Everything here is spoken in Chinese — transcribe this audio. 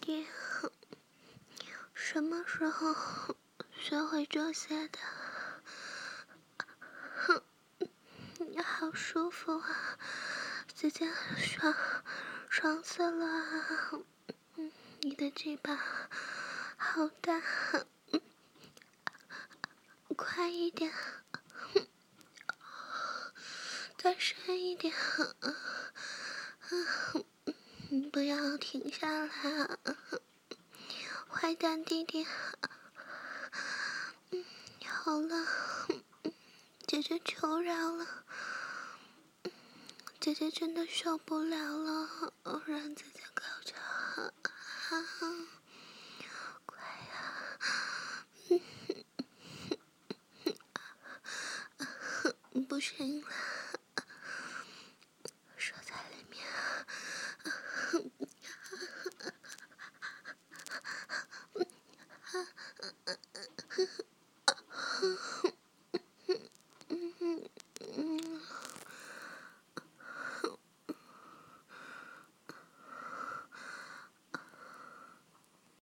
弟什么时候学会这些的？好舒服啊，直接爽死了啊！你的鸡巴好大，快一点，再深一点，不要停下来啊！坏蛋弟弟，好了，姐姐求饶了，姐姐真的受不了了，让姐姐高潮，快呀！不行了，